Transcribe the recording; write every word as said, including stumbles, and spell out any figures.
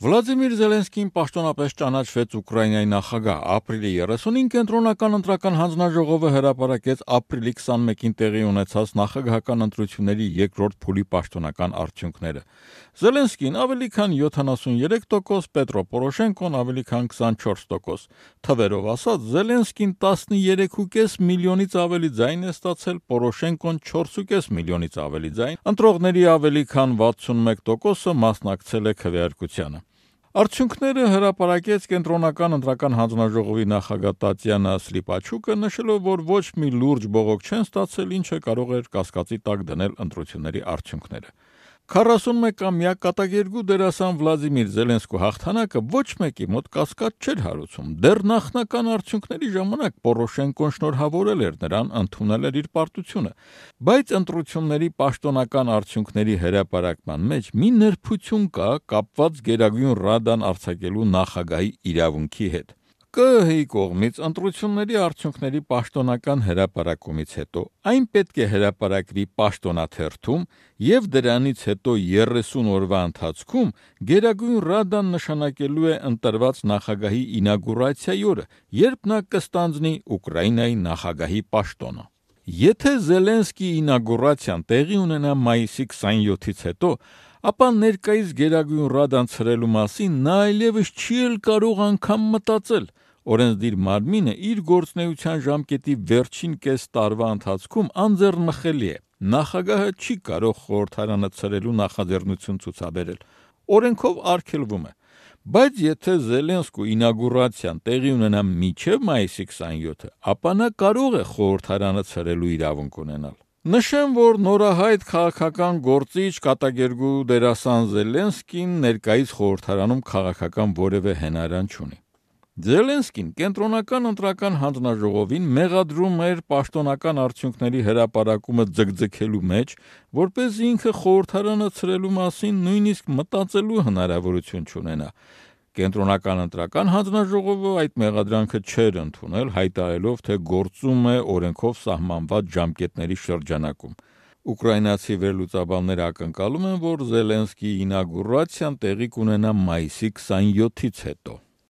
Վլադիմիր Զելենսկին պաշտոնապես ճանաչվեց Ուկրաինայի նախագահ։ Ապրիլի երեսունին կենտրոնական ընտրական հանձնաժողովը հրապարակեց ապրիլի քսանմեկին տեղի ունեցած նախագահական ընտրությունների երկրորդ փուլի պաշտոնական արդյունքները։ Զելենսկին ավելի քան յոթանասունյոթ տոկոս, Պետրո Պորոշենկոն ավելի քան քսանչորս տոկոս։ Թվերով ասած, Զելենսկին տասներեք ու կես միլիոնից ավելի ձայն է ստացել, Պորոշենկոն չորս ու կես միլիոնից ավելի ձայն։ Ընտրողների ավելի քան վաթսունմեկ տոկոսը մասնակցել է քվեարկությանը։ Արդյունքները հրապարակեց կենտրոնական ընտրական հանձնաժողովի նախագահ Տատյանա Սլիպաչուկը, նշելով, որ ոչ մի լուրջ բողոք չեն ստացել, ինչը կարող էր կասկածի տակ դնել ընտրությունների արդյունքները։ քառասունմեկամյա կատակերգու դերասան Վլադիմիր Զելենսկու հաղթանակը ոչ մեկի մոտ կասկած չէր հարուցում։ Դեռ նախնական արդյունքների ժամանակ Պորոշենկոն շնորհավորել էր նրան, ընդունել էր իր պարտությունը։ Բայց ընտրությունների պաշտոնական արդյունքների հրապարակման մեջ մի նրբություն կա կապված Գերագույն Ռադան արձակելու նախագահի իրավունքի հետ։ ԿԸՀ-ի կողմից ընտրությունների արդյունքների պաշտոնական հրապարակումից հետո այն պետք է հրապարակվի պաշտոնաթերթում և դրանից հետո երեսուն օրվա ընթացքում Գերագույն Ռադան նշանակելու է ընտրված նախագահի ինագուրացիայի օրը, երբ նա կստանձնի Ուկրաինայի նախագահի պաշտոնը։ Եթե Զելենսկիի ինագուրացիան տեղի ունենա մայիսի քսանյոթից հետո, ապա ներկայիս Գերագույն Ռադան ցրելու մասին նա այլևս չի էլ կարող անգամ մտածել։ Օրենսդիր մարմինը իր գործունեության ժամկետի վերջին կես տարվա ընթացքում անձեռնմխելի է։ Նախագահը չի կարող խորհրդարանը ցրելու նախաձեռնություն ցուցաբերել։ Օրենքով արգելվում է։ Բայց եթե Զելենսկու ինագուրացիան տեղի ունենա մինչև մայիսի քսանյոթը, ապա նա կարող է խորհրդարանը ցրելու իրավունք ունենալ։ Նշեմ, որ նորահայտ քաղաքական գործիչ կատակերգու դերասան Զելենսկին ներկայիս խորհրդարանում քաղաքական որևէ հենարան չունի։ Զելենսկին կենտրոնական ընտրական հանձնաժողովին մեղադրում էր պաշտոնական արդյունքների հրապարակումը ձգձգելու մեջ, որպեսզի ինքը խորհրդարանը ցրելու մասին նույնիսկ մտածելու հնարավորություն չունենա։ Կենտրոնական ընտրական հանձնաժողովը այդ մեղադրանքը չէր ընդունել, հայտարարելով, թե գործում է օրենքով սահմանված ժամկետների շրջանակում։ Ուկրաինացի վերլուծաբանները ակնկալում են, որ Զելենսկիի ինագուրացիան տեղի կունենա մայիսի քսանյոթից հետո։